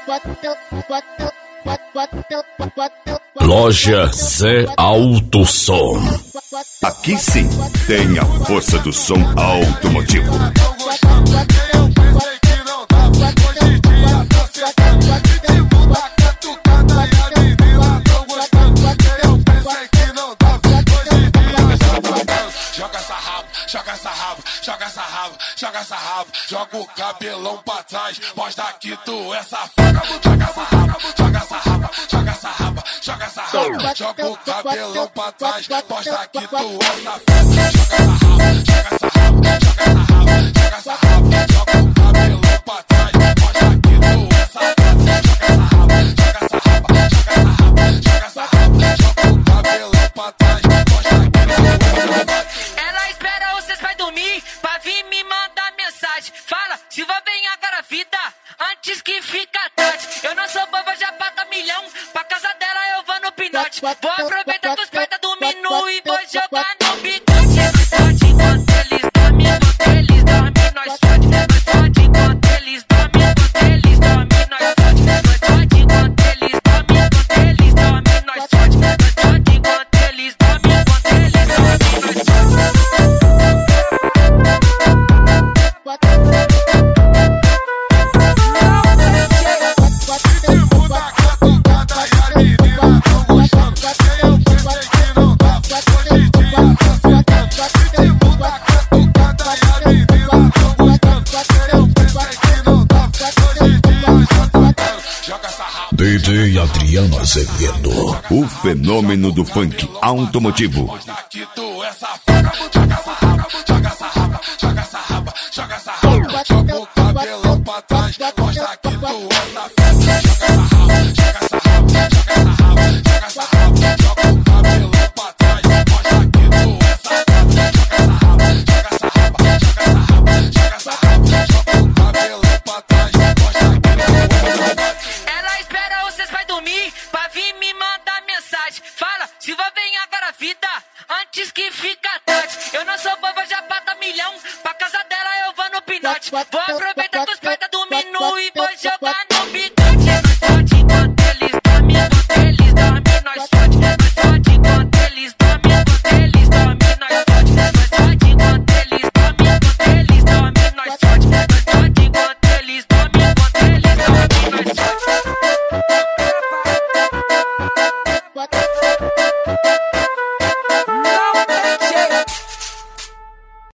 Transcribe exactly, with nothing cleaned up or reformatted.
Loja Zé Alto Som. Aqui sim tem a força do som automotivo. Joga essa rabo, joga essa rabo, joga essa rabo, joga essa rabo, joga o cabelão pra trás, mostra que tu é safado. Joga essa rabo, joga essa rabo, joga essa rabo, joga essa rabo, joga o cabelão pra trás, mostra que tu é safado. Joga essa rabo, joga essa rabo, joga essa rabo, joga essa rabo, joga o cabelão pra trás, mostra que tu é safado. Joga essa rabo, joga essa rabo, joga essa rabo, joga essa rabo, joga o cabelão pra trás, mostra que tu é safado. Ela espera vocês vai dormir pra vir me mandar mensagem. Fala, se vai bem agora a vida, antes que fica tarde. Eu não sou boba, já pata milhão. Pra casa dela eu vou no pinote. Vou aproveitar que os pés tá dormindo e vou jogar no bigote. Fode enquanto eles dormem, enquanto eles dormem, nós fode. Nós fode enquanto eles dormem, enquanto eles dormem, nós fode. Nós fode enquanto eles dormem, enquanto eles dormem, nós fode. Nós fode enquanto eles dormem, enquanto eles dormem, nós fode. D J Adriano Azevedo, o fenômeno do funk automotivo. Mostra que tu é safado. Joga essa raba, joga essa raba, joga essa raba, joga essa raba, joga o cabelão pra trás, mostra que tu é safado. Joga essa raba, joga essa raba, joga essa raba, joga essa raba, joga o cabelão pra trás, mostra que tu é safado. Joga essa raba, joga essa raba, joga essa raba, joga essa raba, joga o cabelão pra trás, mostra que tu é safado. Ela espera vocês vai dormir pra vir me mandar mensagem. Fala, se vai bem agora a vida, antes que fica tarde. Eu não sou boba, já pata milhão. Pra casa dela eu vou no pinote. Vou aproveitar que os pés tá dormindo e vou jogar no bigote.